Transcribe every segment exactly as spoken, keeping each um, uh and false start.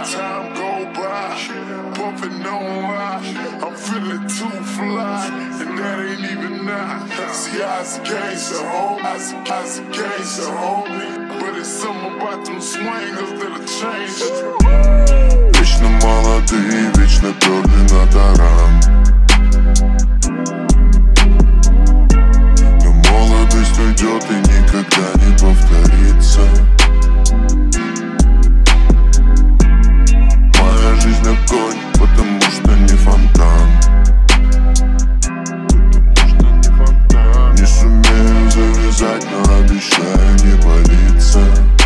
Time go by, pumping on high. I'm feeling too fly, and that ain't even now. See, I was a gangster, homie. I was a, I was a gangster, homie. But it's something about them swingers that'll change it. Вечно молодые, вечно перли на таран. Но молодость уйдет и никогда не повторится. Моя жизнь огонь, потому что не фонтан. Не сумею завязать, но обещаю не палиться.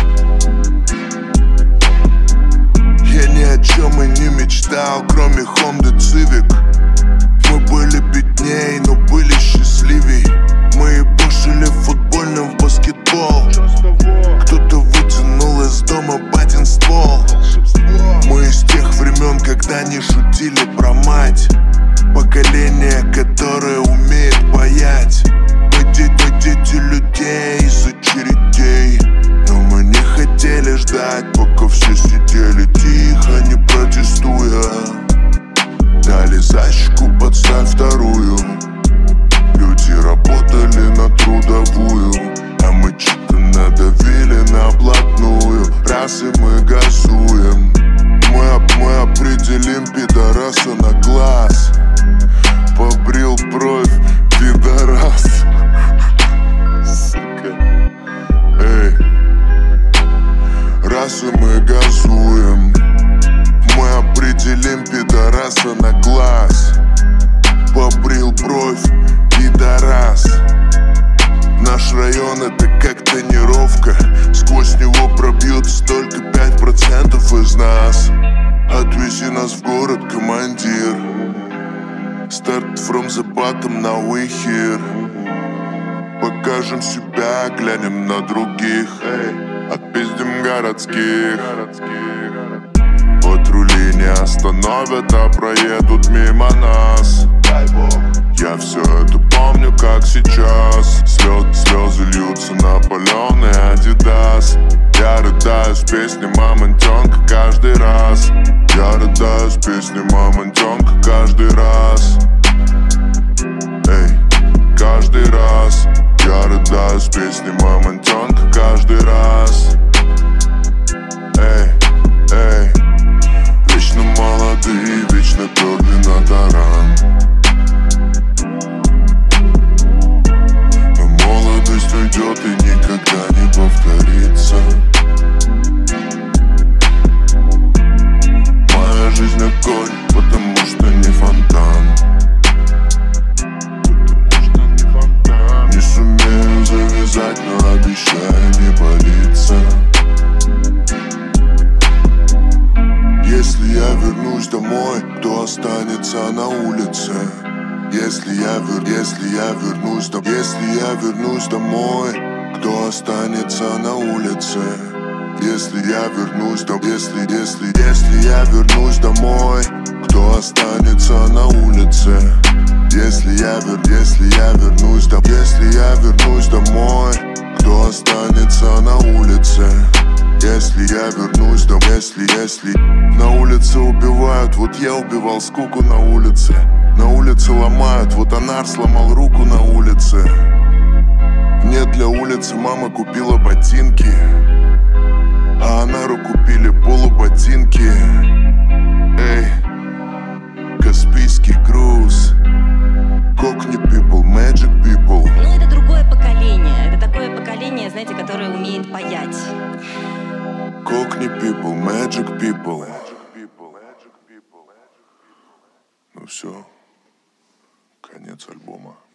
Я ни о чем и не мечтал, кроме Honda Civic. Мы были бедней, но были счастливей. Мы ебашили в футбольном в баскетбол. Кто-то вытянул из дома батин ствол. Мы из тех времен, когда не шутили про мать. Поколение, которое умеет паять. Мы дети, мы дети людей из очередей. Но мы не хотели ждать, пока все сидели тихо, не протестуя. Дали защику, подставь вторую. Люди работали на трудовую, а мы что-то надавили на блатную. Раз и мы газуем. Мы, мы определим пидораса на глаз. Побрил бровь, пидорас. Сука. Эй. Раз и мы газуем. Мы определим пидораса на глаз. Побрил бровь, пидорас. Наш район это как тонировка. Сквозь него пробьется только пять процентов из нас. Отвези нас в город, командир. Start from the bottom, now we here. Покажем себя, глянем на других. Отпиздим городских. Патрули не остановят, а проедут мимо нас. Я все это помню, как сейчас. Слез, слезы льются на паленый Адидас. Я рыдаю с песней мамонтенка каждый раз. Я рыдаю с песней мамонтенка каждый раз. Эй, каждый раз. Я рыдаю с песней мамонтенка каждый раз. Эй, эй. Вечно молодые, вечно перли на таран. Уйдет и никогда не повторится. Моя жизнь огонь, потому что не фонтан. Не сумею завязать, но обещаю не палиться. Если я вернусь домой, кто останется на улице? Если я, вер... Если я вернусь домой, если я вернусь домой, кто останется на улице? Если я вернусь домой, если, если, если я вернусь домой, кто останется на улице? Если я, вер... если я вернусь домой, если я вернусь домой, кто останется на улице? Если я вернусь домой, если, если на улице убивают, вот я убивал скуку на улице. На улице ломают, вот Анар сломал руку на улице. Мне для улицы мама купила ботинки, а Анару купили полуботинки. Эй, Каспийский груз. Cockney people, magic people. Ну это другое поколение. Это такое поколение, знаете, которое умеет паять. Cockney people, magic people. Ну все. Конец альбома.